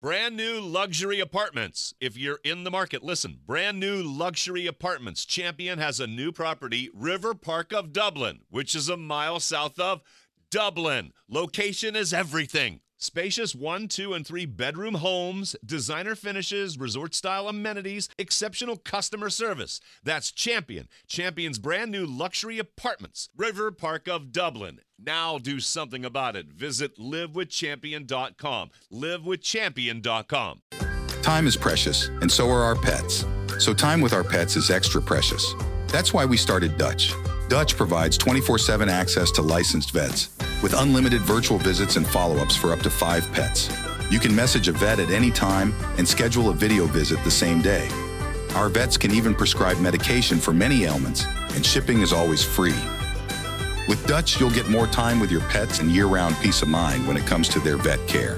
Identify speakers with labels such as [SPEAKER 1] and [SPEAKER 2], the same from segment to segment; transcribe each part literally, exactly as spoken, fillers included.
[SPEAKER 1] Brand new luxury apartments. If you're in the market, listen. Brand new luxury apartments. Champion has a new property, River Park of Dublin, which is a mile south of Dublin. Location is everything. Spacious one, two, and three bedroom homes, designer finishes, resort-style amenities, exceptional customer service. That's Champion. Champion's brand new luxury apartments, River Park of Dublin. Now do something about it. Visit live with champion dot com. live with champion dot com.
[SPEAKER 2] Time is precious, and so are our pets. So time with our pets is extra precious. That's why we started Dutch. Dutch provides twenty-four seven access to licensed vets with unlimited virtual visits and follow-ups for up to five pets. You can message a vet at any time and schedule a video visit the same day. Our vets can even prescribe medication for many ailments, and shipping is always free. With Dutch, you'll get more time with your pets and year-round peace of mind when it comes to their vet care.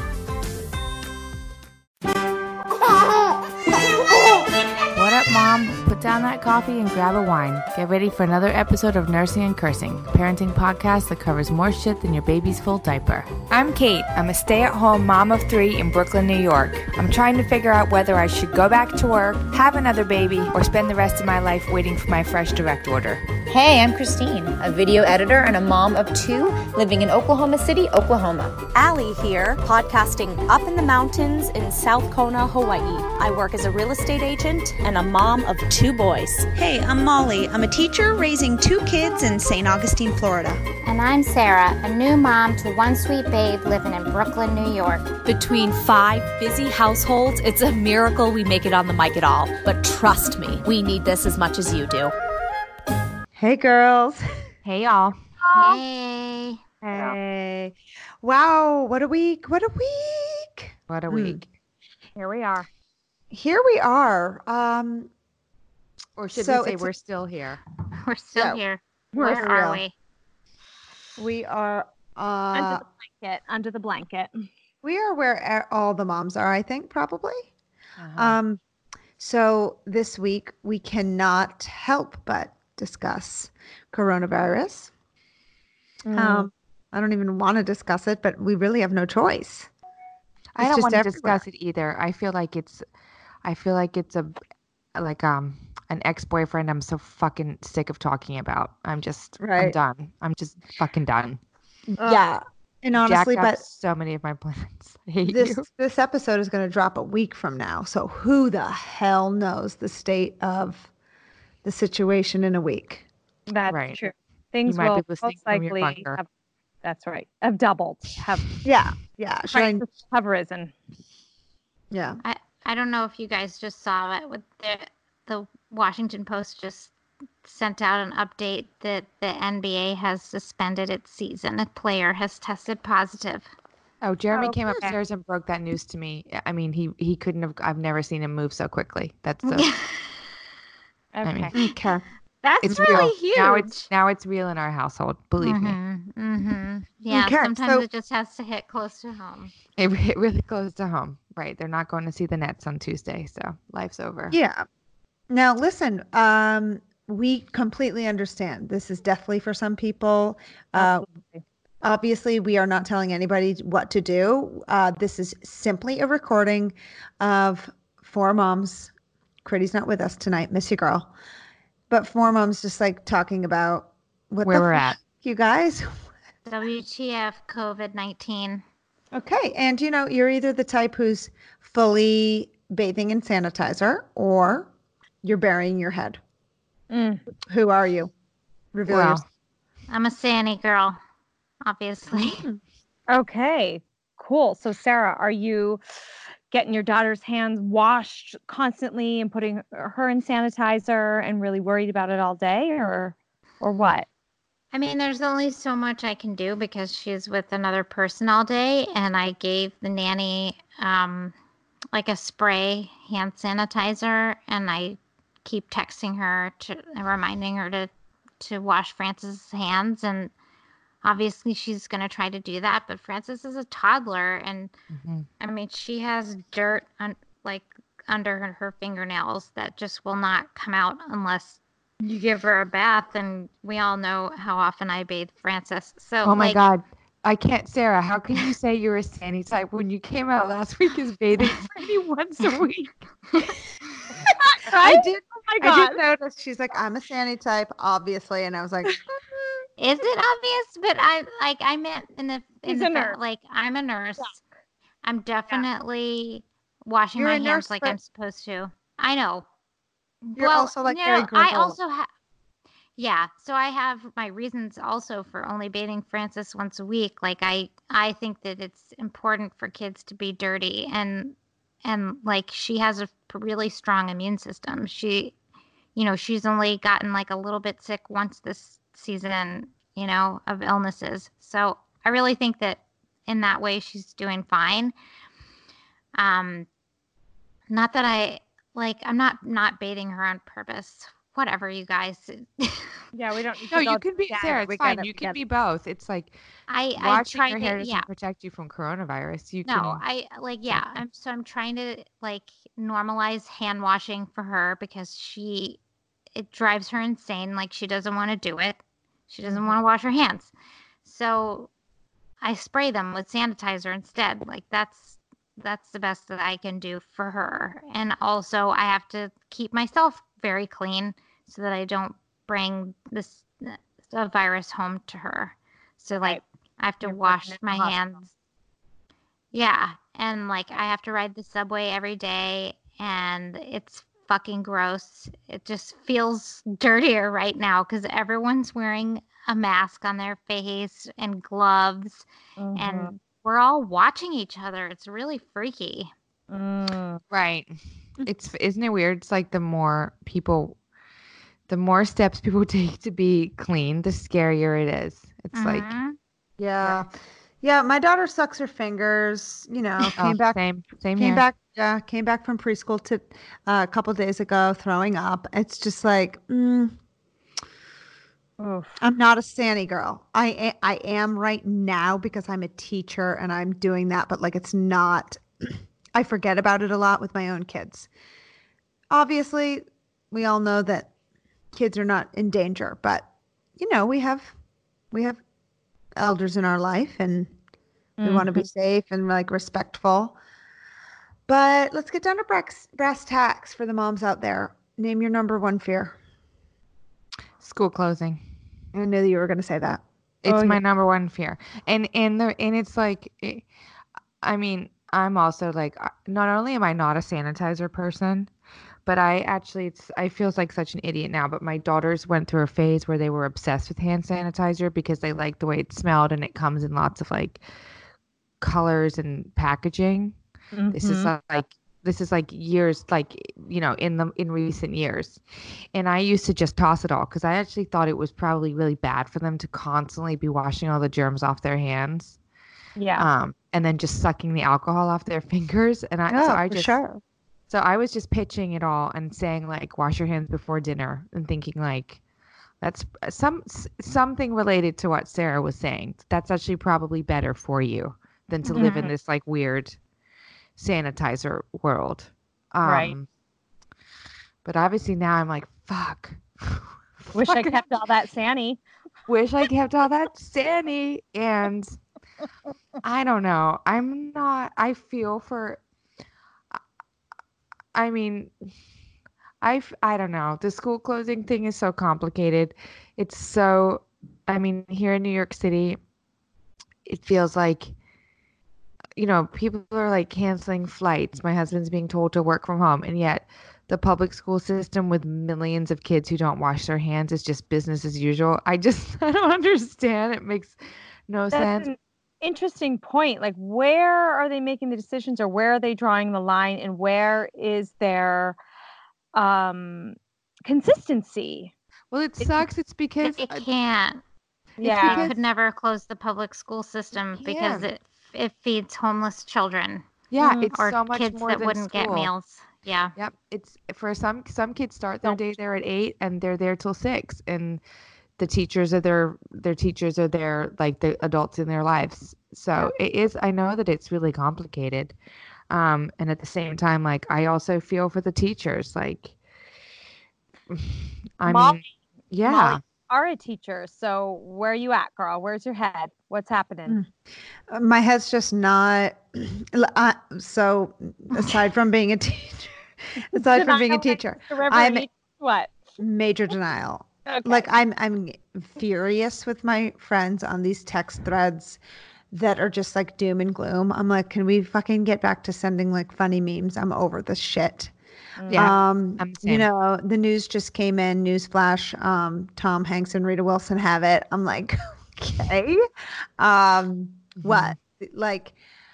[SPEAKER 3] What up, Mom? Put down that coffee and grab a wine. Get ready for another episode of Nursing and Cursing, a parenting podcast that covers more shit than your baby's full diaper.
[SPEAKER 4] I'm Kate. I'm a stay-at-home mom of three in Brooklyn, New York. I'm trying to figure out whether I should go back to work, have another baby, or spend the rest of my life waiting for my fresh direct order.
[SPEAKER 5] Hey, I'm Christine, a video editor and a mom of two living in Oklahoma City, Oklahoma.
[SPEAKER 6] Allie here, podcasting up in the mountains in South Kona, Hawaii. I work as a real estate agent and a mom of two boys.
[SPEAKER 7] Hey, I'm Molly. I'm a teacher raising two kids in Saint Augustine, Florida.
[SPEAKER 8] And I'm Sarah, a new mom to one sweet babe living in Brooklyn, New York.
[SPEAKER 9] Between five busy households, it's a miracle we make it on the mic at all. But trust me, we need this as much as you do.
[SPEAKER 10] Hey, girls.
[SPEAKER 3] Hey, y'all.
[SPEAKER 8] Hey.
[SPEAKER 10] Hey. Wow, what a week. What a week.
[SPEAKER 3] What a week.
[SPEAKER 4] Here we are.
[SPEAKER 10] Here we are. Um,
[SPEAKER 3] or should
[SPEAKER 10] so
[SPEAKER 3] we say
[SPEAKER 10] it's
[SPEAKER 3] we're
[SPEAKER 10] a-
[SPEAKER 3] still here?
[SPEAKER 8] We're still
[SPEAKER 10] Yeah,
[SPEAKER 8] here.
[SPEAKER 10] we're
[SPEAKER 8] Where
[SPEAKER 10] for
[SPEAKER 8] are
[SPEAKER 10] real.
[SPEAKER 8] we?
[SPEAKER 10] We are
[SPEAKER 4] Under
[SPEAKER 10] uh,
[SPEAKER 4] the blanket. Under the blanket.
[SPEAKER 10] we are where a- all the moms are, I think, probably.
[SPEAKER 3] Uh-huh.
[SPEAKER 10] Um, so this week we cannot help but discuss coronavirus.
[SPEAKER 3] Mm.
[SPEAKER 10] Um, I don't even want to discuss it, but we really have no choice.
[SPEAKER 3] I
[SPEAKER 10] It's
[SPEAKER 3] don't
[SPEAKER 10] just
[SPEAKER 3] want to
[SPEAKER 10] everywhere.
[SPEAKER 3] discuss it either. I feel like it's, I feel like it's a, like um an ex-boyfriend I'm so fucking sick of talking about. I'm just, I'm
[SPEAKER 10] Right.
[SPEAKER 3] done. I'm just fucking done.
[SPEAKER 10] Yeah. And honestly,
[SPEAKER 3] Jacked up
[SPEAKER 10] but
[SPEAKER 3] so many of my plans. I hate
[SPEAKER 10] this
[SPEAKER 3] you.
[SPEAKER 10] this episode is going to drop a week from now. So who the hell knows the state of the situation in a week?
[SPEAKER 4] That's
[SPEAKER 3] Right.
[SPEAKER 4] true. Things
[SPEAKER 3] might be
[SPEAKER 4] will
[SPEAKER 3] listening
[SPEAKER 4] most
[SPEAKER 3] from your
[SPEAKER 4] likely
[SPEAKER 3] bunker.
[SPEAKER 4] have, that's right, have doubled, have,
[SPEAKER 10] Yeah. Yeah. Should I,
[SPEAKER 4] prices have risen.
[SPEAKER 10] yeah.
[SPEAKER 8] I, I don't know if you guys just saw it with the the Washington Post just sent out an update that the N B A has suspended its season. A player has tested positive.
[SPEAKER 3] Oh, Jeremy
[SPEAKER 4] Oh,
[SPEAKER 3] came
[SPEAKER 4] okay.
[SPEAKER 3] upstairs and broke that news to me. I mean, he he couldn't have. I've never seen him move so quickly. That's the.
[SPEAKER 4] Okay.
[SPEAKER 3] mean,
[SPEAKER 10] Okay.
[SPEAKER 4] That's
[SPEAKER 3] it's
[SPEAKER 4] really
[SPEAKER 3] real.
[SPEAKER 4] huge.
[SPEAKER 3] Now it's now it's real in our household. Believe me,
[SPEAKER 8] Mm-hmm, mm-hmm. Yeah,
[SPEAKER 10] Okay,
[SPEAKER 8] sometimes
[SPEAKER 10] so-
[SPEAKER 8] it just has to hit close to home.
[SPEAKER 3] it, re- it really close to home. Right? They're not going to see the Nets on Tuesday, so life's over.
[SPEAKER 10] Yeah. Now, listen, um, we completely understand. This is deathly for some people. Uh,
[SPEAKER 4] Absolutely.
[SPEAKER 10] obviously, we are not telling anybody what to do. Uh, this is simply a recording of four moms. Critty's not with us tonight. Miss you, girl. But four moms just like talking about what
[SPEAKER 3] Where
[SPEAKER 10] the
[SPEAKER 3] we're
[SPEAKER 10] fuck,
[SPEAKER 3] at.
[SPEAKER 10] you guys.
[SPEAKER 8] W T F COVID nineteen.
[SPEAKER 10] Okay. And, you know, you're either the type who's fully bathing in sanitizer or you're burying your head.
[SPEAKER 4] Mm.
[SPEAKER 10] Who are you? Reveal
[SPEAKER 3] Well,
[SPEAKER 10] yourself.
[SPEAKER 8] I'm a Sandy girl, obviously.
[SPEAKER 4] Okay, cool. So Sarah, are you getting your daughter's hands washed constantly and putting her in sanitizer and really worried about it all day, or or what?
[SPEAKER 8] I mean, there's only so much I can do because she's with another person all day, and I gave the nanny um, like a spray hand sanitizer, and I keep texting her to reminding her to to wash Francis's hands, and obviously she's going to try to do that, but Francis is a toddler, and
[SPEAKER 3] mhm.
[SPEAKER 8] I mean, she has dirt on like under her, her fingernails that just will not come out unless you give her a bath, and we all know how often I bathe Francis. So
[SPEAKER 3] Oh my
[SPEAKER 8] like,
[SPEAKER 3] God. I can't, Sarah. How can you say you're a Sandy type when you came out last week as bathing pretty once a week?
[SPEAKER 10] I did.
[SPEAKER 4] Oh my
[SPEAKER 10] I
[SPEAKER 4] God.
[SPEAKER 10] did notice. She's like, I'm a Sandy type, obviously, and I was like,
[SPEAKER 8] Is it obvious? But I like I meant in the in
[SPEAKER 4] She's
[SPEAKER 8] the
[SPEAKER 4] a
[SPEAKER 8] fa-
[SPEAKER 4] nurse.
[SPEAKER 8] like I'm a nurse. I'm definitely washing
[SPEAKER 10] You're
[SPEAKER 8] my
[SPEAKER 10] a nurse,
[SPEAKER 8] hands like
[SPEAKER 10] but-
[SPEAKER 8] I'm supposed to. I know.
[SPEAKER 10] You're
[SPEAKER 8] well,
[SPEAKER 10] also, like,
[SPEAKER 8] no,
[SPEAKER 10] very
[SPEAKER 8] I
[SPEAKER 10] granola.
[SPEAKER 8] also have. Yeah, so I have my reasons also for only bathing Frances once a week. Like I, I think that it's important for kids to be dirty, and and like she has a really strong immune system. She, you know, she's only gotten like a little bit sick once this season, you know, of illnesses. So I really think that in that way she's doing fine. Um, not that I like. I'm not not bathing her on purpose. Whatever, you guys.
[SPEAKER 4] Yeah, we don't need
[SPEAKER 3] No,
[SPEAKER 4] to go
[SPEAKER 3] you can be
[SPEAKER 4] together.
[SPEAKER 3] Sarah. It's
[SPEAKER 4] We
[SPEAKER 3] fine.
[SPEAKER 4] get it,
[SPEAKER 3] You
[SPEAKER 4] we
[SPEAKER 3] can
[SPEAKER 4] get
[SPEAKER 3] be
[SPEAKER 4] it.
[SPEAKER 3] both. It's like
[SPEAKER 8] I I
[SPEAKER 3] washing
[SPEAKER 8] try
[SPEAKER 3] your
[SPEAKER 8] to
[SPEAKER 3] hair doesn't
[SPEAKER 8] yeah.
[SPEAKER 3] protect you from coronavirus. You
[SPEAKER 8] No,
[SPEAKER 3] can.
[SPEAKER 8] I like yeah. I'm so I'm trying to like normalize hand washing for her because she it drives her insane. Like she doesn't want to do it. She doesn't
[SPEAKER 3] Mhm.
[SPEAKER 8] want to wash her hands. So I spray them with sanitizer instead. Like that's that's the best that I can do for her. And also I have to keep myself very clean so that I don't bring this the virus home to her. So like
[SPEAKER 4] Right.
[SPEAKER 8] I have to
[SPEAKER 4] You're
[SPEAKER 8] wash
[SPEAKER 4] working in the
[SPEAKER 8] my
[SPEAKER 4] hospital.
[SPEAKER 8] hands. Yeah, and like I have to ride the subway every day and it's fucking gross. It just feels dirtier right now cuz everyone's wearing a mask on their face and gloves
[SPEAKER 4] Mhm.
[SPEAKER 8] and we're all watching each other. It's really freaky.
[SPEAKER 4] Mm.
[SPEAKER 3] Right. It's isn't it weird? It's like the more people, the more steps people take to be clean, the scarier it is. It's like
[SPEAKER 8] Mhm.
[SPEAKER 10] yeah. Yeah, my daughter sucks her fingers, you know,
[SPEAKER 3] oh,
[SPEAKER 10] came back
[SPEAKER 3] same, same
[SPEAKER 10] came
[SPEAKER 3] here.
[SPEAKER 10] back yeah, came back from preschool to uh, a couple days ago throwing up. It's just like, mm,
[SPEAKER 4] Oof.
[SPEAKER 10] I'm not a Sandy girl. I a- I am right now because I'm a teacher and I'm doing that, but like it's not I forget about it a lot with my own kids. Obviously, we all know that kids are not in danger, but you know, we have we have elders in our life and we want to be safe and like respectful. But let's get down to brass, brass tacks for the moms out there. Name your number one fear.
[SPEAKER 3] School closing.
[SPEAKER 10] I knew that you were going to say that.
[SPEAKER 3] It's
[SPEAKER 4] Oh,
[SPEAKER 3] my
[SPEAKER 4] yeah.
[SPEAKER 3] number one fear. And and the and it's like it, I mean, I'm also like uh, not only am I not a sanitizer person, but I actually it's I feel like such an idiot now, but my daughters went through a phase where they were obsessed with hand sanitizer because they liked the way it smelled and it comes in lots of like colors and packaging. This is
[SPEAKER 4] Mhm.
[SPEAKER 3] like this is like years like you know in the in recent years. And I used to just toss it all because I actually thought it was probably really bad for them to constantly be washing all the germs off their hands.
[SPEAKER 4] Yeah.
[SPEAKER 3] Um, and then just sucking the alcohol off their fingers. And I, so
[SPEAKER 10] Oh,
[SPEAKER 3] I
[SPEAKER 10] for
[SPEAKER 3] just,
[SPEAKER 10] sure.
[SPEAKER 3] so I was just pitching it all and saying like, wash your hands before dinner and thinking like, that's some s- something related to what Sarah was saying. That's actually probably better for you than to live in
[SPEAKER 4] Mhm.
[SPEAKER 3] this like weird sanitizer world. Um,
[SPEAKER 4] Right.
[SPEAKER 3] But obviously now I'm like, fuck.
[SPEAKER 4] Wish I
[SPEAKER 3] Fuck,
[SPEAKER 4] kept all that Sanny.
[SPEAKER 3] wish I kept all that Sandy. And I don't know. I'm not, I feel for, I mean, I, f- I don't know. The school closing thing is so complicated. It's so, I mean, here in New York City, it feels like, you know, people are like canceling flights. My husband's being told to work from home. And yet the public school system with millions of kids who don't wash their hands is just business as usual. I just, I don't understand. It makes no
[SPEAKER 4] That's
[SPEAKER 3] sense.
[SPEAKER 4] an interesting point. Like, where are they making the decisions, or where are they drawing the line, and where is their um consistency?
[SPEAKER 3] Well, it sucks. It's because
[SPEAKER 8] They
[SPEAKER 3] uh,
[SPEAKER 8] can't.
[SPEAKER 4] Yeah.
[SPEAKER 8] They
[SPEAKER 3] because-
[SPEAKER 8] could never close the public school system because
[SPEAKER 3] can't.
[SPEAKER 8] it it feeds homeless children
[SPEAKER 3] yeah,
[SPEAKER 4] Mm.
[SPEAKER 3] it's
[SPEAKER 8] or
[SPEAKER 3] so much
[SPEAKER 8] kids
[SPEAKER 3] more
[SPEAKER 8] that
[SPEAKER 3] than
[SPEAKER 8] wouldn't get
[SPEAKER 3] school.
[SPEAKER 8] meals. Yeah.
[SPEAKER 3] Yep, it's for some some kids start their
[SPEAKER 4] So
[SPEAKER 3] day there at eight and they're there till six, and the teachers are their their teachers are there like the adults in their lives. So it is. I know that it's really complicated, um, and at the same time, like I also feel for the teachers. Like, I
[SPEAKER 4] Molly-
[SPEAKER 3] mean, yeah,
[SPEAKER 4] Molly, are a teacher, so where are you at, girl? Where's your head? What's happening?
[SPEAKER 10] Uh, My head's just not. Uh, so aside from being a teacher, aside from being a
[SPEAKER 4] Denial
[SPEAKER 10] teacher,
[SPEAKER 4] next to River
[SPEAKER 10] I'm
[SPEAKER 4] Eats, what?
[SPEAKER 10] major denial.
[SPEAKER 4] Okay.
[SPEAKER 10] Like I'm, I'm furious with my friends on these text threads that are just like doom and gloom. I'm like, can we fucking get back to sending like funny memes? I'm over this shit.
[SPEAKER 3] Yeah,
[SPEAKER 10] Um,
[SPEAKER 3] I'm the
[SPEAKER 10] you
[SPEAKER 3] same.
[SPEAKER 10] know, the news just came in, newsflash, um, Tom Hanks and Rita Wilson have it. I'm like, okay. Um, what? Like,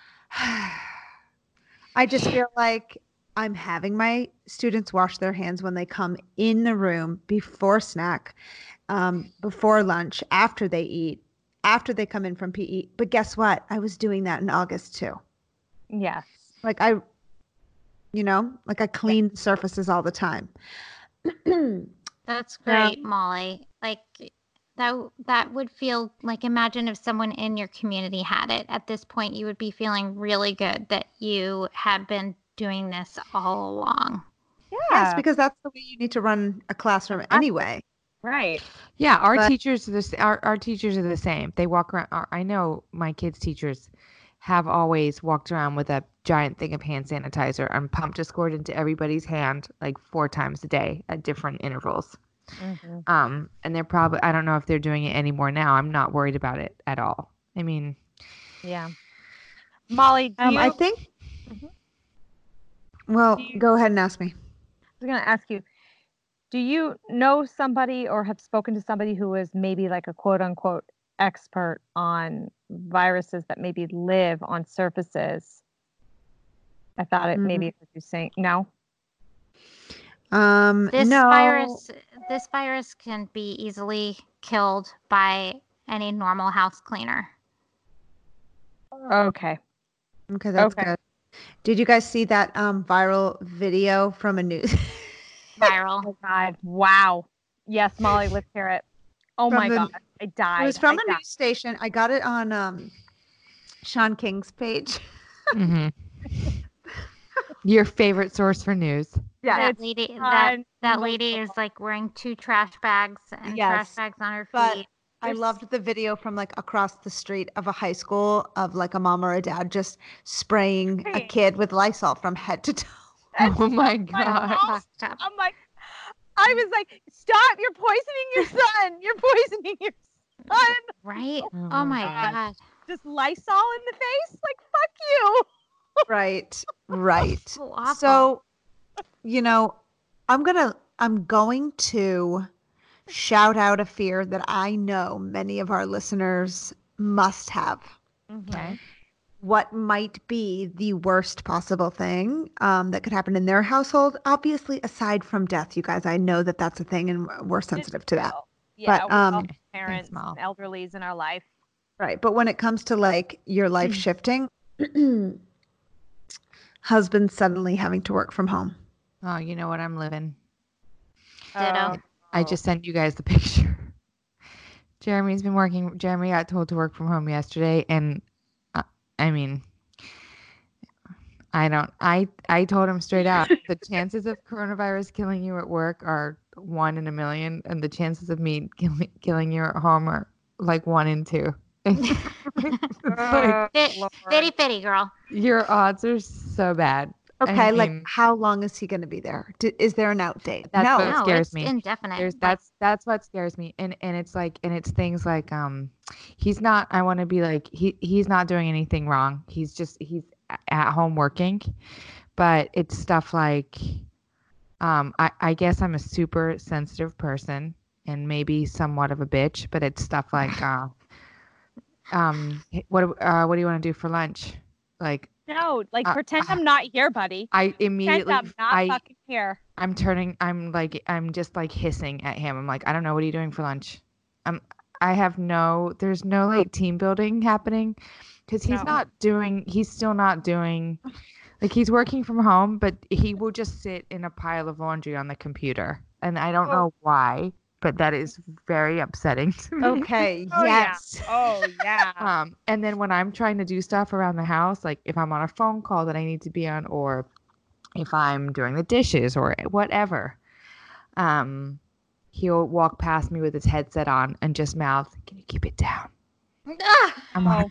[SPEAKER 10] I just feel like I'm having my students wash their hands when they come in the room before snack, um, before lunch, after they eat, after they come in from P E. But guess what? I was doing that in August too.
[SPEAKER 4] Yes.
[SPEAKER 10] Like I, you know, like I clean the surfaces all the time.
[SPEAKER 8] That's
[SPEAKER 10] Yeah.
[SPEAKER 8] great, Molly. Like that that would feel like, imagine if someone in your community had it. At this point, you would be feeling really good that you had been doing this all along.
[SPEAKER 4] Yeah.
[SPEAKER 10] Yes, because that's the way you need to run a classroom anyway.
[SPEAKER 4] Right.
[SPEAKER 3] Yeah, our
[SPEAKER 10] But-
[SPEAKER 3] teachers are the s- our, our teachers are the same. They walk around. Our, I know my kids' teachers have always walked around with a giant thing of hand sanitizer and pumped a squirt into everybody's hand like four times a day at different intervals.
[SPEAKER 4] Mhm.
[SPEAKER 3] Um, and they're probably, I don't know if they're doing it anymore now. I'm not worried about it at all. I mean,
[SPEAKER 4] Yeah. Molly, do
[SPEAKER 10] Um,
[SPEAKER 4] you,
[SPEAKER 10] I think.
[SPEAKER 4] Mhm.
[SPEAKER 10] Well,
[SPEAKER 4] Do you-
[SPEAKER 10] go ahead and ask me.
[SPEAKER 4] I was going to ask you, do you know somebody or have spoken to somebody who is maybe like a quote unquote expert on viruses that maybe live on surfaces? I thought it maybe
[SPEAKER 10] Mm-hmm.
[SPEAKER 4] was you saying no.
[SPEAKER 10] Um,
[SPEAKER 8] This
[SPEAKER 10] no.
[SPEAKER 8] virus this virus can be easily killed by any normal house cleaner.
[SPEAKER 4] Okay.
[SPEAKER 10] Okay, that's
[SPEAKER 4] Okay.
[SPEAKER 10] good. Did you guys see that um viral video from a news?
[SPEAKER 8] Viral.
[SPEAKER 4] Oh God. Wow. Yes, Molly, let's hear it. Oh
[SPEAKER 10] From
[SPEAKER 4] my
[SPEAKER 10] the-
[SPEAKER 4] God. I died.
[SPEAKER 10] It was from
[SPEAKER 4] I
[SPEAKER 10] a
[SPEAKER 4] died.
[SPEAKER 10] news station. I got it on um Sean King's page.
[SPEAKER 3] mhm. Your favorite source for news.
[SPEAKER 10] Yeah.
[SPEAKER 8] That
[SPEAKER 4] It's
[SPEAKER 8] lady that that
[SPEAKER 4] unbelievable.
[SPEAKER 8] lady is like wearing two trash bags and
[SPEAKER 10] Yes,
[SPEAKER 8] trash bags on her
[SPEAKER 10] But
[SPEAKER 8] feet.
[SPEAKER 10] I
[SPEAKER 4] There's-
[SPEAKER 10] loved the video from like across the street of a high school of like a mom or a dad just spraying a
[SPEAKER 4] Spraying.
[SPEAKER 10] kid with Lysol from head to toe.
[SPEAKER 3] Oh my
[SPEAKER 4] my
[SPEAKER 3] god.
[SPEAKER 4] mouth.
[SPEAKER 8] Fucked up.
[SPEAKER 4] I'm like, I was like, stop! You're poisoning your son. You're poisoning your son.
[SPEAKER 8] Right?
[SPEAKER 3] Oh
[SPEAKER 8] Oh
[SPEAKER 3] my
[SPEAKER 8] my
[SPEAKER 4] God.
[SPEAKER 8] god.
[SPEAKER 4] Just Lysol in the face? Like, fuck you.
[SPEAKER 10] Right. Right.
[SPEAKER 8] So awful.
[SPEAKER 10] So, you know, I'm gonna I'm going to shout out a fear that I know many of our listeners must have.
[SPEAKER 3] Okay.
[SPEAKER 10] What might be the worst possible thing um, that could happen in their household? Obviously, aside from death, you guys, I know that that's a thing, and we're sensitive to that.
[SPEAKER 4] Well, Yeah,
[SPEAKER 10] But,
[SPEAKER 4] we all
[SPEAKER 10] um,
[SPEAKER 4] have parents
[SPEAKER 3] Mal.
[SPEAKER 4] and elderlies in our life.
[SPEAKER 10] Right. But when it comes to like your life shifting, husband suddenly having to work from home.
[SPEAKER 3] Oh, you know what? I'm living.
[SPEAKER 8] Ditto.
[SPEAKER 3] I just sent you guys the picture. Jeremy's been working. Jeremy got told to work from home yesterday, and uh, I mean, I don't. I I told him straight out the chances of coronavirus killing you at work are one in a million, and the chances of me killing killing you at home are like one in two. It's like
[SPEAKER 8] Fit, fitty fitty girl.
[SPEAKER 3] your odds are so bad. I
[SPEAKER 10] Okay, like
[SPEAKER 3] mean,
[SPEAKER 10] how long is he going to be there? D- is there an out date?
[SPEAKER 3] That's
[SPEAKER 10] no.
[SPEAKER 3] what
[SPEAKER 8] No,
[SPEAKER 3] scares
[SPEAKER 8] it's
[SPEAKER 3] me.
[SPEAKER 8] indefinite.
[SPEAKER 3] There's
[SPEAKER 8] Like,
[SPEAKER 3] that's that's what scares me, and and it's like and it's things like um he's not. I want to be like he he's not doing anything wrong. He's just he's a- at home working, but it's stuff like um I I guess I'm a super sensitive person and maybe somewhat of a bitch, but it's stuff like uh um what uh what do you want to do for lunch? Like
[SPEAKER 4] No, like
[SPEAKER 3] Uh,
[SPEAKER 4] pretend
[SPEAKER 3] uh,
[SPEAKER 4] I'm not here, buddy.
[SPEAKER 3] I
[SPEAKER 4] Pretend
[SPEAKER 3] immediately
[SPEAKER 4] I'm not
[SPEAKER 3] I
[SPEAKER 4] fucking here.
[SPEAKER 3] I'm turning I'm like I'm just like hissing at him. I'm like, I don't know, what are you doing for lunch? Um I have no there's no like team building happening because he's
[SPEAKER 4] No.
[SPEAKER 3] not doing he's still not doing like he's working from home, but he will just sit in a pile of laundry on the computer. And I don't
[SPEAKER 4] Oh.
[SPEAKER 3] know why, but that is very upsetting to me.
[SPEAKER 10] Okay.
[SPEAKER 4] Oh, yeah.
[SPEAKER 10] yes.
[SPEAKER 4] Oh yeah.
[SPEAKER 3] Um, and then when I'm trying to do stuff around the house, like if I'm on a phone call that I need to be on, or if I'm doing the dishes or whatever, um, he'll walk past me with his headset on and just mouth, "Can you keep it down?" I'm like,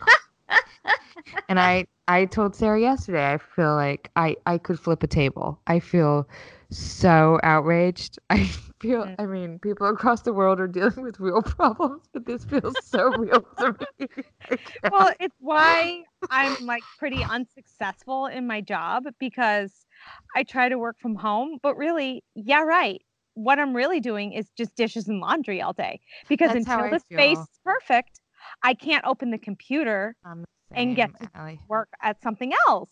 [SPEAKER 3] and I, I told Sarah yesterday, I feel like I, I could flip a table. I feel so outraged. I feel, I mean, people across the world are dealing with real problems, but this feels so real to me.
[SPEAKER 4] Well, it's why I'm like pretty unsuccessful in my job, because I try to work from home, but really, yeah, right. What I'm really doing is just dishes and laundry all day, because
[SPEAKER 3] That's how
[SPEAKER 4] until
[SPEAKER 3] I
[SPEAKER 4] the space
[SPEAKER 3] feel.
[SPEAKER 4] is perfect, I can't open the computer
[SPEAKER 3] I'm the
[SPEAKER 4] and get
[SPEAKER 3] same,
[SPEAKER 4] to
[SPEAKER 3] Allie.
[SPEAKER 4] work at something else.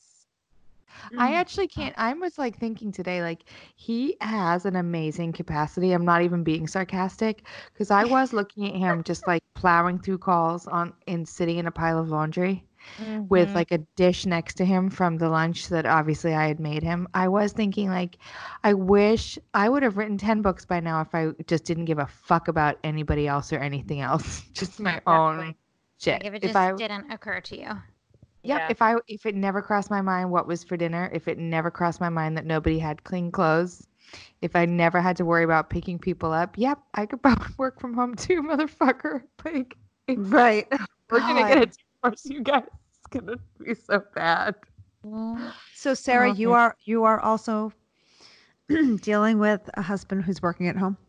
[SPEAKER 3] I actually can't. I was like thinking today, like he has an amazing capacity. I'm not even being sarcastic, because I was looking at him just like plowing through calls on and sitting in a pile of laundry with
[SPEAKER 4] Mhm.
[SPEAKER 3] like a dish next to him from the lunch that obviously I had made him. I was thinking like, I wish I would have written ten books by now if I just didn't give a fuck about anybody else or anything else. Just my own shit.
[SPEAKER 8] Like if it
[SPEAKER 3] If
[SPEAKER 8] just
[SPEAKER 3] I
[SPEAKER 8] didn't occur to you.
[SPEAKER 3] Yep.
[SPEAKER 4] Yeah.
[SPEAKER 3] If I if it never crossed my mind what was for dinner, if it never crossed my mind that nobody had clean clothes, if I never had to worry about picking people up, yep, I could probably work from home too, motherfucker. Like, it's,
[SPEAKER 10] Right.
[SPEAKER 3] we're gonna get a
[SPEAKER 10] God.
[SPEAKER 3] divorce, you guys. It's gonna be so bad.
[SPEAKER 10] So Sarah,
[SPEAKER 3] Oh,
[SPEAKER 10] you
[SPEAKER 3] man.
[SPEAKER 10] are you are also dealing with a husband who's working at home.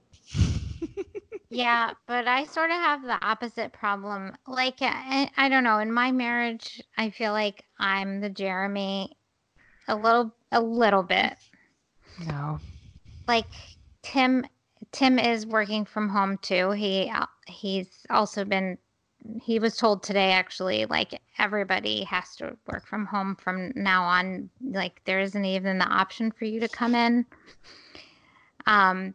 [SPEAKER 8] Yeah, but I sort of have the opposite problem. Like, I, I don't know, in my marriage, I feel like I'm the Jeremy a little, a little bit.
[SPEAKER 3] No.
[SPEAKER 8] Like Tim, Tim is working from home too. He, uh, he's also been, he was told today actually, like everybody has to work from home from now on. Like there isn't even the option for you to come in. Um,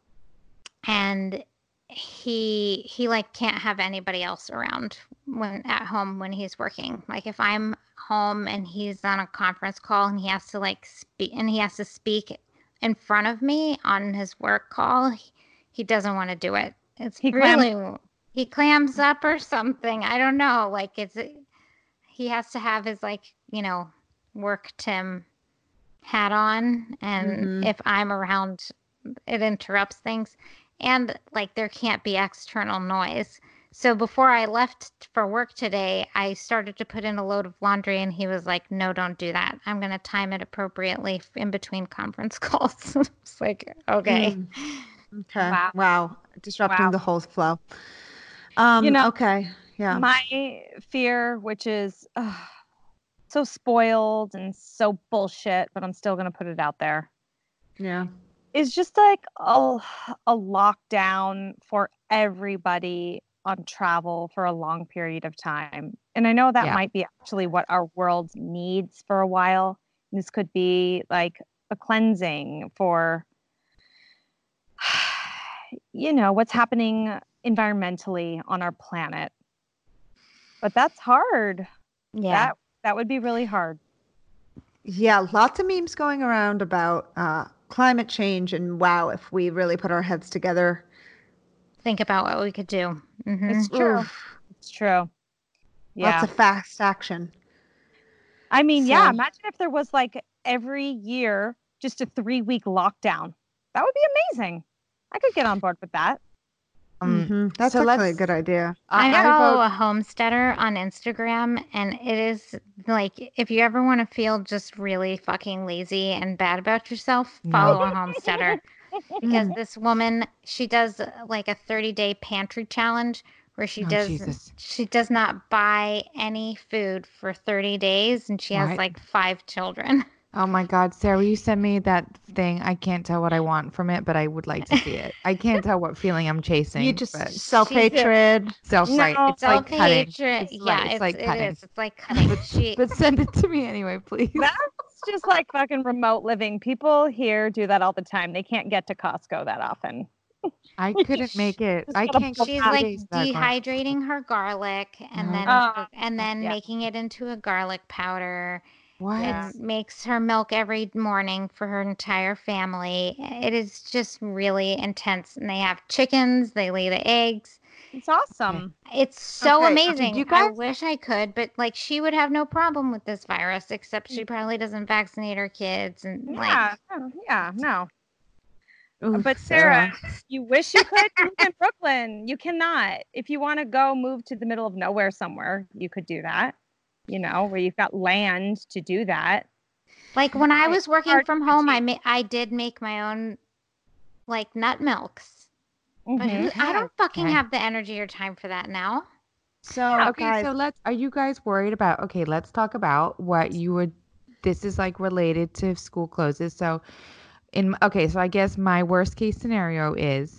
[SPEAKER 8] and he he like can't have anybody else around when at home when he's working. Like if I'm home and he's on a conference call and he has to like speak and he has to speak in front of me on his work call, he, he doesn't want to do it. It's
[SPEAKER 4] He clams-
[SPEAKER 8] really he clams up or something. I don't know. Like it's he has to have his like, you know, work Tim hat on, and
[SPEAKER 10] Mhm.
[SPEAKER 8] if I'm around it interrupts things. And like there can't be external noise. So before I left for work today, I started to put in a load of laundry and he was like, "No, don't do that. I'm going to time it appropriately in between conference calls." It's like, okay.
[SPEAKER 10] Mm. Okay.
[SPEAKER 4] Wow.
[SPEAKER 10] Wow. Disrupting
[SPEAKER 4] Wow.
[SPEAKER 10] the whole flow. Um
[SPEAKER 4] You know,
[SPEAKER 10] okay. Yeah.
[SPEAKER 4] My fear, which is uh, so spoiled and so bullshit, but I'm still going to put it out there,
[SPEAKER 10] yeah.
[SPEAKER 4] is just like a, a lockdown for everybody on travel for a long period of time. And I know that
[SPEAKER 3] Yeah.
[SPEAKER 4] might be actually what our world needs for a while. This could be like a cleansing for, you know, what's happening environmentally on our planet. But that's hard.
[SPEAKER 8] Yeah.
[SPEAKER 4] That that would be really hard.
[SPEAKER 10] Yeah, lots of memes going around about uh climate change, and wow, if we really put our heads together.
[SPEAKER 8] Think about what we could do. Mhm.
[SPEAKER 4] It's true.
[SPEAKER 10] Oof.
[SPEAKER 4] It's true. Yeah.
[SPEAKER 10] Lots of fast action.
[SPEAKER 4] I mean, yeah,
[SPEAKER 10] So-
[SPEAKER 4] imagine if there was like every year just a three week lockdown. That would be amazing. I could get on board with that.
[SPEAKER 3] Um,
[SPEAKER 10] Mhm. That's
[SPEAKER 3] so
[SPEAKER 10] actually a
[SPEAKER 3] let's-
[SPEAKER 10] good idea.
[SPEAKER 8] I,
[SPEAKER 3] I
[SPEAKER 8] follow
[SPEAKER 3] vote-
[SPEAKER 8] a homesteader on Instagram, and it is like if you ever want to feel just really fucking lazy and bad about yourself, follow a homesteader. Because this woman, she does uh, like a thirty day pantry challenge where she
[SPEAKER 3] Oh,
[SPEAKER 8] does
[SPEAKER 3] Jesus.
[SPEAKER 8] she does not buy any food for thirty days, and she has
[SPEAKER 3] What?
[SPEAKER 8] like five children.
[SPEAKER 3] Oh my God, Sarah, will you send me that thing? I can't tell what I want from it, but I would like to see it. I can't tell what feeling I'm chasing.
[SPEAKER 10] You just
[SPEAKER 3] but
[SPEAKER 10] self-hatred.
[SPEAKER 3] self right.
[SPEAKER 8] No,
[SPEAKER 3] It's like cutting.
[SPEAKER 8] self-hatred.
[SPEAKER 3] It's
[SPEAKER 8] Yeah,
[SPEAKER 3] like, it's
[SPEAKER 8] it's,
[SPEAKER 3] like
[SPEAKER 8] it
[SPEAKER 3] cutting.
[SPEAKER 8] is. It's like cutting. She,
[SPEAKER 3] But send it to me anyway, please.
[SPEAKER 4] That's just like fucking remote living. People here do that all the time. They can't get to Costco that often.
[SPEAKER 3] I couldn't make it. I can't go
[SPEAKER 8] she's
[SPEAKER 3] two
[SPEAKER 8] like
[SPEAKER 3] days without going.
[SPEAKER 8] dehydrating her garlic and then
[SPEAKER 4] Oh,
[SPEAKER 8] and then
[SPEAKER 4] yeah.
[SPEAKER 8] making it into a garlic powder.
[SPEAKER 3] What?
[SPEAKER 8] And makes her milk every morning for her entire family. It is just really intense. And they have chickens, they lay the eggs.
[SPEAKER 4] It's awesome.
[SPEAKER 8] It's so
[SPEAKER 10] Okay, did
[SPEAKER 8] amazing.
[SPEAKER 10] you
[SPEAKER 8] I
[SPEAKER 10] guys-
[SPEAKER 8] wish I could, but like she would have no problem with this virus, except she probably doesn't vaccinate her kids and like
[SPEAKER 4] Yeah. oh, Yeah. No.
[SPEAKER 10] Ooh,
[SPEAKER 4] But Sarah, you wish you could live in Brooklyn. You cannot. If you want to go move to the middle of nowhere somewhere, you could do that. You know, where you've got land to do that.
[SPEAKER 8] Like when I was working
[SPEAKER 4] Hard
[SPEAKER 8] from
[SPEAKER 4] to
[SPEAKER 8] home, I
[SPEAKER 4] achieve.
[SPEAKER 8] ma- I did make my own like nut milks. But
[SPEAKER 4] Mhm.
[SPEAKER 8] who, I don't fucking
[SPEAKER 3] Okay.
[SPEAKER 8] have the energy or time for that now.
[SPEAKER 10] So,
[SPEAKER 3] Okay,
[SPEAKER 10] guys,
[SPEAKER 3] so let's are you guys worried about okay, let's talk about what you would this is like related to school closes. So in okay, so I guess my worst case scenario is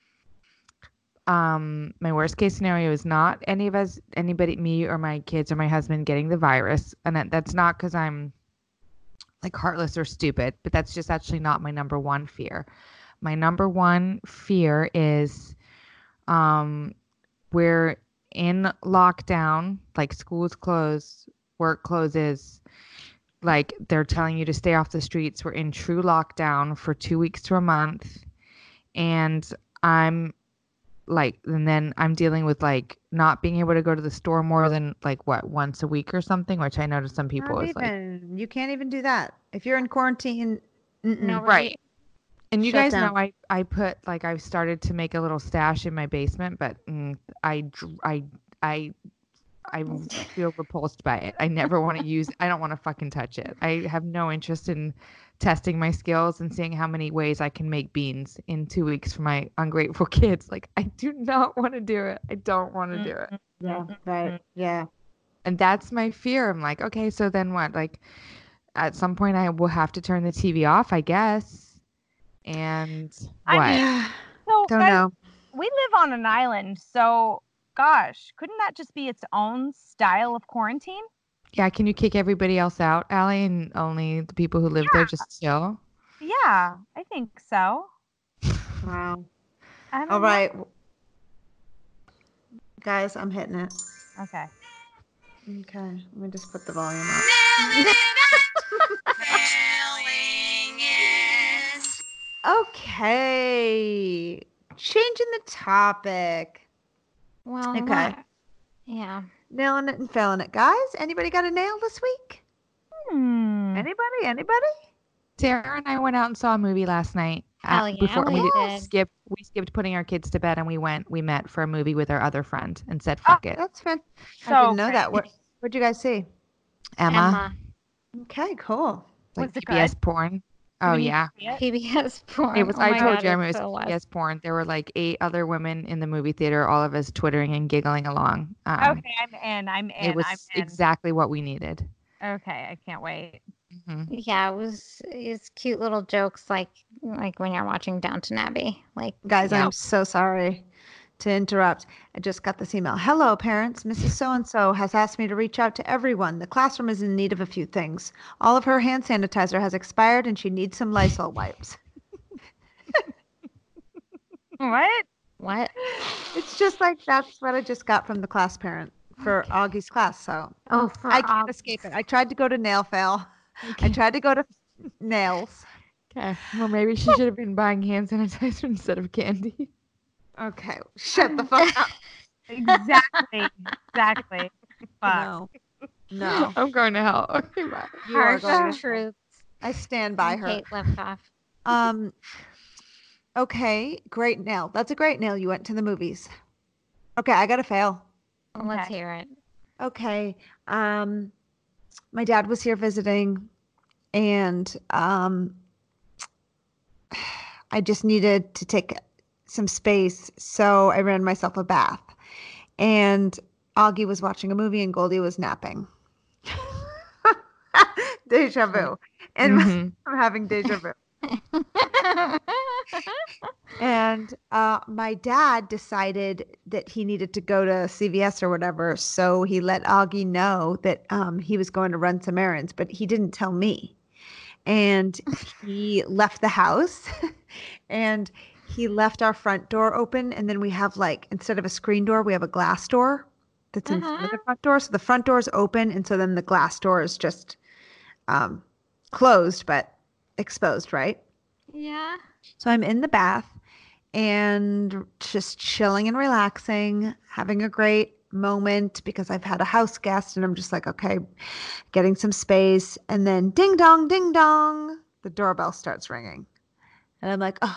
[SPEAKER 3] um my worst case scenario is not any of us anybody me or my kids or my husband getting the virus. And that, that's not because I'm like heartless or stupid, but that's just actually not my number one fear. My number one fear is um we're in lockdown, like schools closed, work closes, like they're telling you to stay off the streets. We're in true lockdown for two weeks to a month. And I'm like, and then I'm dealing with like not being able to go to the store more than like what, once a week or something, which I know to some people
[SPEAKER 10] not
[SPEAKER 3] is like,
[SPEAKER 10] even. You can't even do that. If you're in quarantine, mm-mm.
[SPEAKER 8] No,
[SPEAKER 3] right. And you
[SPEAKER 10] Shut
[SPEAKER 3] guys
[SPEAKER 10] down.
[SPEAKER 3] know I, I put like I've started to make a little stash in my basement, but mm, I dr- I I I feel repulsed by it. I never want to use I don't want to fucking touch it. I have no interest in testing my skills and seeing how many ways I can make beans in two weeks for my ungrateful kids. Like I do not want to do it. I don't want to do it.
[SPEAKER 10] Yeah, right. Yeah.
[SPEAKER 3] And that's my fear. I'm like, okay, so then what? Like at some point I will have to turn the T V off, I guess. And
[SPEAKER 4] I
[SPEAKER 3] what?
[SPEAKER 4] mean, so
[SPEAKER 10] Don't
[SPEAKER 4] guys,
[SPEAKER 10] know.
[SPEAKER 4] we live on an island, so gosh, couldn't that just be its own style of quarantine?
[SPEAKER 3] Yeah, can you kick everybody else out, Allie, and only the people who live there just chill?
[SPEAKER 4] Yeah, I think so.
[SPEAKER 10] Wow.
[SPEAKER 4] I don't
[SPEAKER 10] All
[SPEAKER 4] know.
[SPEAKER 10] right. Guys, I'm hitting it.
[SPEAKER 4] Okay.
[SPEAKER 10] Okay. Let me just put the volume up. Okay. Changing the topic.
[SPEAKER 8] Well,
[SPEAKER 10] Okay.
[SPEAKER 8] what- yeah.
[SPEAKER 10] Nailing it and failing it. Guys, anybody got a nail this week?
[SPEAKER 4] Hmm.
[SPEAKER 10] Anybody? Anybody?
[SPEAKER 3] Sarah and I went out and saw a movie last night. uh,
[SPEAKER 8] Hell yeah,
[SPEAKER 3] before
[SPEAKER 8] we
[SPEAKER 3] we
[SPEAKER 8] did.
[SPEAKER 3] skipped we skipped putting our kids to bed and we went we met for a movie with our other friend and said fuck it.
[SPEAKER 10] That's fun. I
[SPEAKER 4] So
[SPEAKER 10] didn't know that.
[SPEAKER 4] great.
[SPEAKER 10] What what'd you guys see?
[SPEAKER 3] Emma,
[SPEAKER 8] Emma.
[SPEAKER 10] Okay, cool.
[SPEAKER 3] like
[SPEAKER 4] Was it
[SPEAKER 3] P B S
[SPEAKER 4] good?
[SPEAKER 3] porn.
[SPEAKER 4] Do
[SPEAKER 3] Oh
[SPEAKER 4] we need to
[SPEAKER 3] yeah.
[SPEAKER 4] see it?
[SPEAKER 8] P B S porn.
[SPEAKER 3] It was
[SPEAKER 8] Oh
[SPEAKER 3] I
[SPEAKER 8] my
[SPEAKER 3] told
[SPEAKER 8] God,
[SPEAKER 3] Jeremy it
[SPEAKER 8] it's
[SPEAKER 3] was
[SPEAKER 8] so
[SPEAKER 3] P B S
[SPEAKER 8] less.
[SPEAKER 3] porn. There were like eight other women in the movie theater, all of us twittering and giggling along. Um,
[SPEAKER 4] Okay, I'm in. I'm in.
[SPEAKER 3] it was
[SPEAKER 4] I'm in.
[SPEAKER 3] exactly what we needed.
[SPEAKER 4] Okay, I can't wait.
[SPEAKER 3] Mhm.
[SPEAKER 8] Yeah, it was it's cute little jokes like like when you're watching Downton Abbey. Like
[SPEAKER 10] Guys,
[SPEAKER 3] Yeah.
[SPEAKER 10] I'm so sorry to interrupt. I just got this email. Hello, parents. Missus So-and-so has asked me to reach out to everyone. The classroom is in need of a few things. All of her hand sanitizer has expired and she needs some Lysol wipes.
[SPEAKER 4] What?
[SPEAKER 8] what?
[SPEAKER 10] It's just like that's what I just got from the class parent for Augie's class. So
[SPEAKER 8] Oh, for
[SPEAKER 10] I can't
[SPEAKER 8] Aug-
[SPEAKER 10] escape it. I tried to go to nail fail. I tried to go to nails.
[SPEAKER 3] Okay. Well, maybe she should have been buying hand sanitizer instead of candy.
[SPEAKER 10] Okay, shut the fuck up.
[SPEAKER 4] Exactly. Exactly. Fuck.
[SPEAKER 10] No, no.
[SPEAKER 3] I'm going to hell. Okay, bye.
[SPEAKER 10] You are
[SPEAKER 8] Harsh
[SPEAKER 10] going to-
[SPEAKER 8] truths.
[SPEAKER 10] I stand by
[SPEAKER 8] from
[SPEAKER 10] her.
[SPEAKER 8] Kate left off.
[SPEAKER 10] Um. Okay, great nail. That's a great nail. You went to the movies. Okay, I got to fail.
[SPEAKER 8] Let's
[SPEAKER 4] Okay.
[SPEAKER 8] hear it.
[SPEAKER 10] Okay. Um, my dad was here visiting, and um, I just needed to take some space, so I ran myself a bath. And Augie was watching a movie, and Goldie was napping. Deja vu. And
[SPEAKER 3] Mhm.
[SPEAKER 10] I'm having deja vu. And uh, my dad decided that he needed to go to C V S or whatever. So he let Augie know that um, he was going to run some errands, but he didn't tell me. And he left the house and he left our front door open. And then we have like, instead of a screen door, we have a glass door that's in front of the front door. So the front door is open. And so then the glass door is just um, closed, but exposed, right?
[SPEAKER 8] Yeah.
[SPEAKER 10] So I'm in the bath and just chilling and relaxing, having a great moment because I've had a house guest and I'm just like, okay, getting some space. And then ding dong, ding dong, the doorbell starts ringing. And I'm like, oh,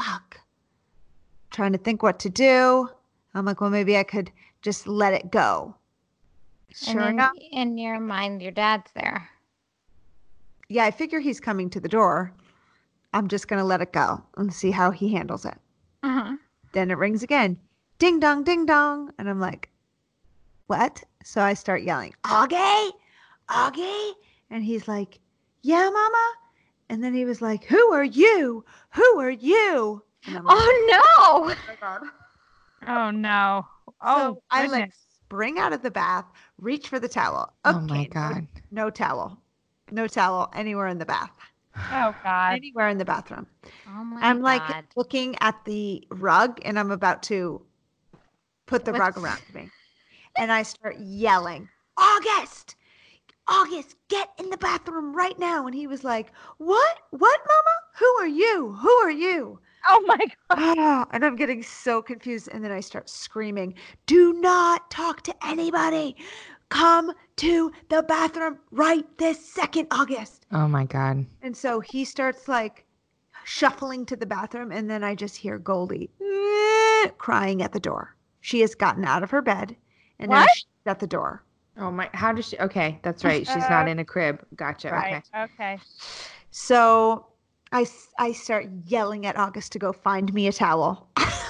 [SPEAKER 10] fuck. Trying to think what to do. I'm like, well, maybe I could just let it go.
[SPEAKER 8] And
[SPEAKER 10] Sure
[SPEAKER 8] in,
[SPEAKER 10] enough.
[SPEAKER 8] in your mind, your dad's there.
[SPEAKER 10] Yeah, I figure he's coming to the door. I'm just going to let it go and see how he handles it.
[SPEAKER 8] Uh-huh.
[SPEAKER 10] Then it rings again. Ding dong, ding dong. And I'm like, what? So I start yelling, Augie, Augie. And he's like, yeah, mama. And then he was like, who are you? Who are you? And I'm like,
[SPEAKER 8] Oh, no.
[SPEAKER 4] Oh no. Oh,
[SPEAKER 10] so I like
[SPEAKER 4] goodness.
[SPEAKER 10] spring out of the bath, reach for the towel.
[SPEAKER 3] Oh my
[SPEAKER 10] Okay,
[SPEAKER 3] God.
[SPEAKER 10] No, no towel. No towel anywhere in the bath.
[SPEAKER 4] Oh God.
[SPEAKER 10] Anywhere in the bathroom.
[SPEAKER 8] Oh, my
[SPEAKER 10] I'm like
[SPEAKER 8] God.
[SPEAKER 10] looking at the rug and I'm about to put the rug
[SPEAKER 8] What's-
[SPEAKER 10] around me. And I start yelling, August, August, get in the bathroom right now. And he was like, what? What, mama? Who are you? Who are you?
[SPEAKER 4] Oh my God.
[SPEAKER 10] Ah, and I'm getting so confused. And then I start screaming, do not talk to anybody. Come to the bathroom right this second, August.
[SPEAKER 3] Oh my God.
[SPEAKER 10] And so he starts like shuffling to the bathroom. And then I just hear Goldie "Eh," crying at the door. She has gotten out of her bed and now
[SPEAKER 4] What?
[SPEAKER 10] she's at the door.
[SPEAKER 3] Oh my, how does she, okay, that's right. She's not in a crib. Gotcha.
[SPEAKER 4] Right.
[SPEAKER 3] Okay.
[SPEAKER 4] Okay.
[SPEAKER 10] So I, s- I start yelling at August to go find me a towel.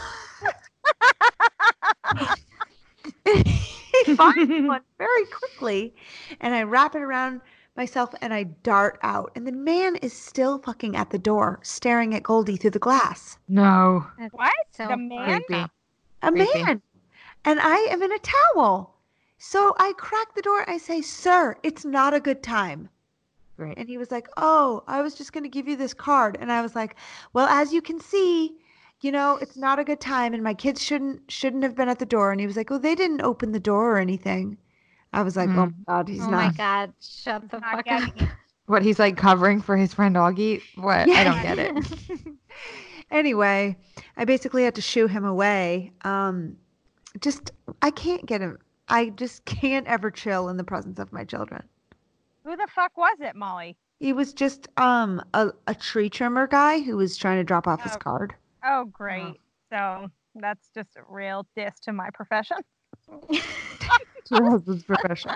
[SPEAKER 10] He finds one very quickly and I wrap it around myself and I dart out. And the man is still fucking at the door staring at Goldie through the glass.
[SPEAKER 3] No.
[SPEAKER 8] That's
[SPEAKER 4] What?
[SPEAKER 8] so
[SPEAKER 4] The man?
[SPEAKER 3] Creepy.
[SPEAKER 10] A
[SPEAKER 3] Creepy.
[SPEAKER 10] man. And I am in a towel. So I crack the door. I say, sir, it's not a good time.
[SPEAKER 3] Great.
[SPEAKER 10] And he was like, oh, I was just going to give you this card. And I was like, well, as you can see, you know, it's not a good time. And my kids shouldn't shouldn't have been at the door. And he was like, well, they didn't open the door or anything. I was like, oh, my God, he's
[SPEAKER 8] oh,
[SPEAKER 10] not.
[SPEAKER 8] my God. Shut the
[SPEAKER 4] Not
[SPEAKER 8] fuck up.
[SPEAKER 4] getting it.
[SPEAKER 3] What, he's like covering for his friend Augie? What? I don't get it.
[SPEAKER 10] Anyway, I basically had to shoo him away. Um, just, I can't get him. I just can't ever chill in the presence of my children.
[SPEAKER 4] Who the fuck was it, Molly?
[SPEAKER 10] He was just um a, a tree trimmer guy who was trying to drop off his
[SPEAKER 4] Oh.
[SPEAKER 10] card.
[SPEAKER 4] Oh, great. So that's just a real diss to my profession.
[SPEAKER 10] To your husband's profession.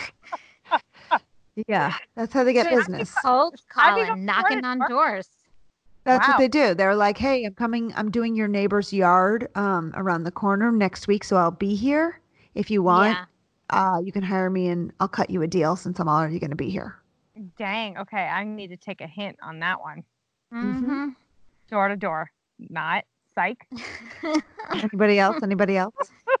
[SPEAKER 10] Yeah, that's how they get
[SPEAKER 8] Just
[SPEAKER 10] business.
[SPEAKER 8] Cold
[SPEAKER 4] How do you
[SPEAKER 8] calling,
[SPEAKER 4] afford
[SPEAKER 8] knocking
[SPEAKER 4] it?
[SPEAKER 8] on doors.
[SPEAKER 10] That's
[SPEAKER 4] Wow.
[SPEAKER 10] what they do. They're like, hey, I'm coming, I'm doing your neighbor's yard um around the corner next week, so I'll be here. If you want,
[SPEAKER 8] Yeah.
[SPEAKER 10] uh, you can hire me and I'll cut you a deal since I'm already going to be here.
[SPEAKER 4] Dang. Okay. I need to take a hint on that one.
[SPEAKER 8] Mm-hmm.
[SPEAKER 4] Door to door. Not psych.
[SPEAKER 10] Anybody else? Anybody else?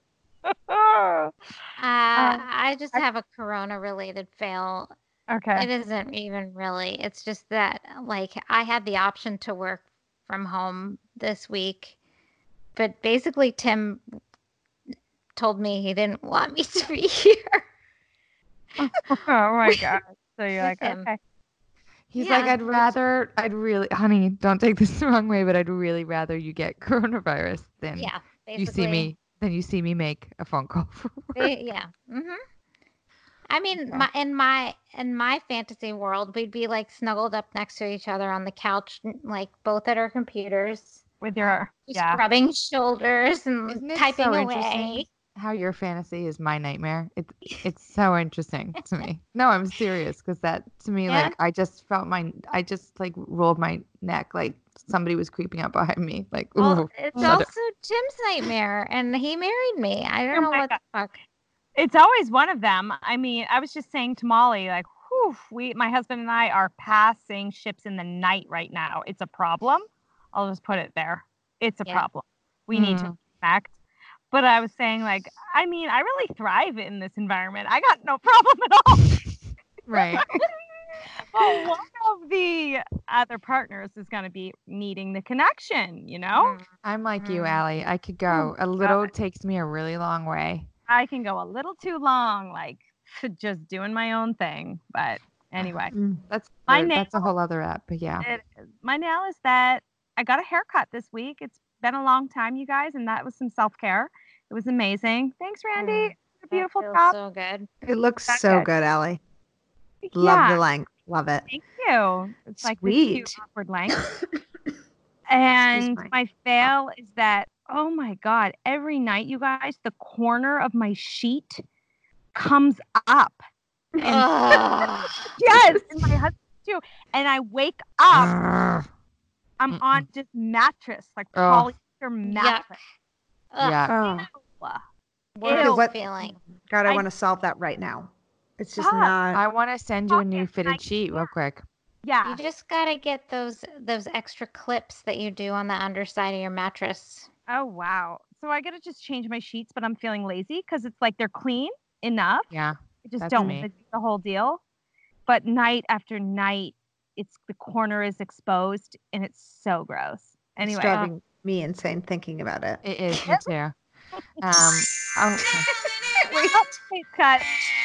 [SPEAKER 4] Oh,
[SPEAKER 8] Uh, I just have a corona related fail.
[SPEAKER 4] okay.
[SPEAKER 8] It isn't even really. It's just that, like, I had the option to work from home this week, but basically, Tim told me he didn't want me to be here.
[SPEAKER 4] Oh my God. So you're like,
[SPEAKER 8] With him.
[SPEAKER 4] okay.
[SPEAKER 3] He's
[SPEAKER 8] Yeah,
[SPEAKER 3] like, I'd
[SPEAKER 8] which-
[SPEAKER 3] rather, I'd really, honey, don't take this the wrong way, but I'd really rather you get coronavirus than
[SPEAKER 8] Yeah,
[SPEAKER 3] you
[SPEAKER 8] basically.
[SPEAKER 3] see me, than you see me make a phone call for work.
[SPEAKER 8] They- yeah. hmm I mean, my in my in my fantasy world, we'd be like snuggled up next to each other on the couch, n- like both at our computers,
[SPEAKER 4] With your,
[SPEAKER 8] just
[SPEAKER 4] yeah.
[SPEAKER 8] rubbing shoulders and
[SPEAKER 3] Isn't it
[SPEAKER 8] typing
[SPEAKER 3] so
[SPEAKER 8] away.
[SPEAKER 3] interesting how your fantasy is my nightmare? It's it's so interesting to me. No, I'm serious because that to me,
[SPEAKER 8] Yeah?
[SPEAKER 3] like I just felt my, I just like rolled my neck like somebody was creeping up behind me. Like,
[SPEAKER 8] Well,
[SPEAKER 3] ooh,
[SPEAKER 8] it's
[SPEAKER 3] shudder.
[SPEAKER 8] also Tim's nightmare, and he married me. I don't
[SPEAKER 4] Oh
[SPEAKER 8] know
[SPEAKER 4] my
[SPEAKER 8] what the fuck.
[SPEAKER 4] It's always one of them. I mean, I was just saying to Molly, like, whew, we, my husband and I are passing ships in the night right now. It's a problem. I'll just put it there. It's a
[SPEAKER 8] Yeah.
[SPEAKER 4] problem. We need to
[SPEAKER 3] Mm.
[SPEAKER 4] connect. But I was saying, like, I mean, I really thrive in this environment. I got no problem at all.
[SPEAKER 3] Right.
[SPEAKER 4] But one of the other partners is going to be needing the connection, you know?
[SPEAKER 8] Mm.
[SPEAKER 3] I'm like you,
[SPEAKER 8] Mm.
[SPEAKER 3] Allie. I could go. A
[SPEAKER 4] God.
[SPEAKER 3] little takes me a really long way.
[SPEAKER 4] I can go a little too long, like, just doing my own thing. But anyway.
[SPEAKER 10] Mm.
[SPEAKER 3] That's
[SPEAKER 4] My
[SPEAKER 3] other-
[SPEAKER 4] nail-
[SPEAKER 3] that's a whole other app. But yeah.
[SPEAKER 4] It is. My nail is that I got a haircut this week. It's been a long time, you guys, and that was some self care. It was amazing. Thanks, Randy.
[SPEAKER 8] Mm,
[SPEAKER 4] a
[SPEAKER 8] That
[SPEAKER 4] beautiful
[SPEAKER 8] feels
[SPEAKER 4] job.
[SPEAKER 8] so good.
[SPEAKER 10] It looks
[SPEAKER 4] That's
[SPEAKER 10] so
[SPEAKER 4] good.
[SPEAKER 10] good, Allie. Love
[SPEAKER 4] yeah,
[SPEAKER 10] the length. Love it.
[SPEAKER 4] thank you. It's like this cute,
[SPEAKER 10] Sweet.
[SPEAKER 4] awkward length. And my fail is that, oh my God, every night, you guys, the corner of my sheet comes up. And yes, and my husband too. And I wake up, I'm Mm-mm. on this mattress, like polyester oh. mattress.
[SPEAKER 3] Yeah.
[SPEAKER 8] Worst what feeling.
[SPEAKER 10] God, I, I want to solve that right now. It's just Stop. not.
[SPEAKER 3] I want to send you a new fitted sheet real quick.
[SPEAKER 4] Yeah.
[SPEAKER 8] You just gotta get those those extra clips that you do on the underside of your mattress.
[SPEAKER 4] Oh wow. So I gotta just change my sheets, but I'm feeling lazy because it's like they're clean enough.
[SPEAKER 3] Yeah.
[SPEAKER 4] I just don't want to do the whole deal. But night after night, it's the corner is exposed and it's so gross. Anyway.
[SPEAKER 10] It's driving uh, me insane thinking about it.
[SPEAKER 3] It is, me too. Um, oh,
[SPEAKER 4] Wait, please cut.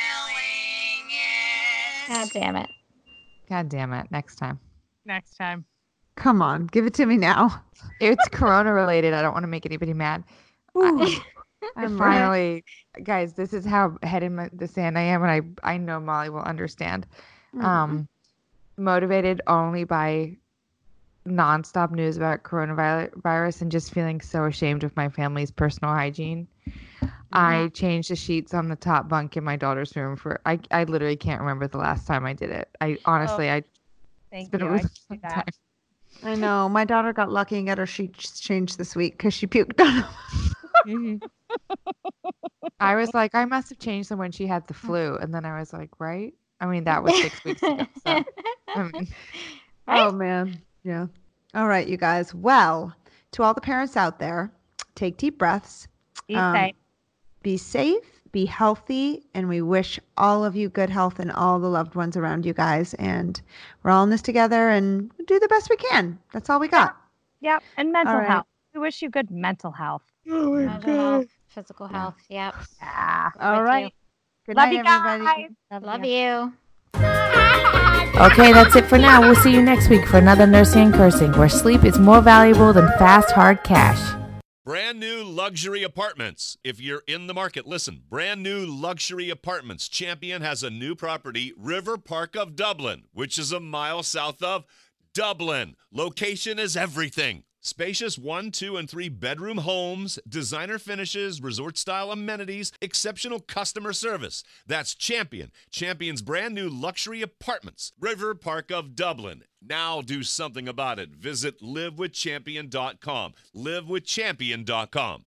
[SPEAKER 8] God damn it.
[SPEAKER 3] God damn it. Next time.
[SPEAKER 4] Next time.
[SPEAKER 10] Come on. Give it to me now.
[SPEAKER 3] It's Corona related. I don't want to make anybody mad. I, I'm finally, guys, this is how head in the sand I am. And I, I know Molly will understand. Mm-hmm. Um, motivated only by nonstop news about coronavirus and just feeling so ashamed of my family's personal hygiene. Mm-hmm. I changed the sheets on the top bunk in my daughter's room for I I literally can't remember the last time I did it. I honestly oh, I
[SPEAKER 4] thank
[SPEAKER 3] it's been
[SPEAKER 4] you.
[SPEAKER 3] a really
[SPEAKER 4] I,
[SPEAKER 3] long time.
[SPEAKER 10] I know. My daughter got lucky and got her sheets changed this week because she puked on them.
[SPEAKER 3] I was like, I must have changed them when she had the flu, and then I was like, right? I mean, that was six weeks ago. So, I mean,
[SPEAKER 10] oh man. Yeah. All right, you guys. Well, to all the parents out there, take deep breaths.
[SPEAKER 4] Be um, safe.
[SPEAKER 10] Be safe. Be healthy. And we wish all of you good health and all the loved ones around you guys. And we're all in this together and do the best we can. That's all we got.
[SPEAKER 4] Yep. Yep. And mental right. health. We wish you good mental health.
[SPEAKER 3] Oh my
[SPEAKER 8] mental
[SPEAKER 3] God.
[SPEAKER 8] health, physical yeah. health. Yep.
[SPEAKER 4] Yeah.
[SPEAKER 10] All right. You. Good
[SPEAKER 4] Love
[SPEAKER 10] night,
[SPEAKER 4] you guys.
[SPEAKER 10] everybody.
[SPEAKER 8] Love, Love you. you.
[SPEAKER 11] Okay, that's it for now. We'll see you next week for another Nursing and Cursing, where sleep is more valuable than fast, hard cash.
[SPEAKER 1] Brand new luxury apartments. If you're in the market, listen. Brand new luxury apartments. Champion has a new property, River Park of Dublin, which is a mile south of Dublin. Location is everything. Spacious one, two, and three bedroom homes, designer finishes, resort-style amenities, exceptional customer service. That's Champion. Champion's brand new luxury apartments. River Park of Dublin. Now do something about it. Visit live with champion dot com. live with champion dot com.